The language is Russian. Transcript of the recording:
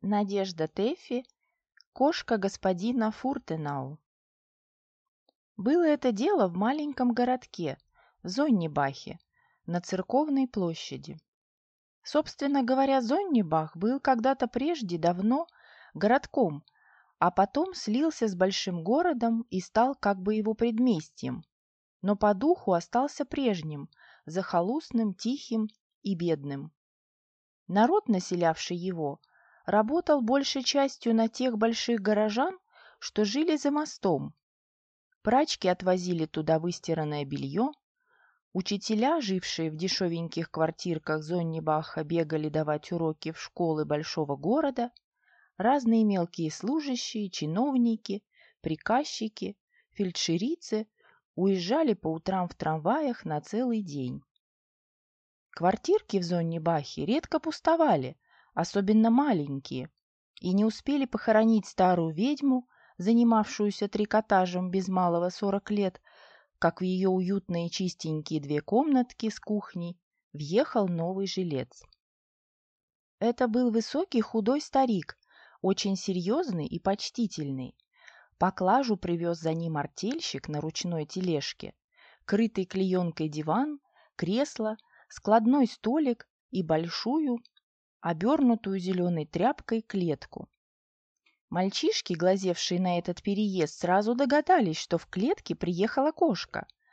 Надежда Тэффи, кошка господина Фуртенау. Было это дело в маленьком городке, в Зоннибахе, на Церковной площади. Собственно говоря, Зоннибах был когда-то прежде давно городком, а потом слился с большим городом и стал как бы его предместьем, но по духу остался прежним, захолустным, тихим и бедным. Народ, населявший его, работал большей частью на тех больших горожан, что жили за мостом. Прачки отвозили туда выстиранное белье, учителя, жившие в дешевеньких квартирках Зоннибаха, бегали давать уроки в школы большого города, разные мелкие служащие, чиновники, приказчики, фельдшерицы уезжали по утрам в трамваях на целый день. Квартирки в Зоннибахе редко пустовали, особенно маленькие, и не успели похоронить старую ведьму, занимавшуюся трикотажем без малого 40 лет, как в ее уютные чистенькие 2 комнатки с кухней въехал новый жилец. Это был высокий худой старик, очень серьезный и почтительный. Поклажу привез за ним артельщик на ручной тележке, крытый клеенкой диван, кресло, складной столик и большую, обернутую зеленой тряпкой клетку. Мальчишки, глазевшие на этот переезд, сразу догадались, что в клетке приехала кошка,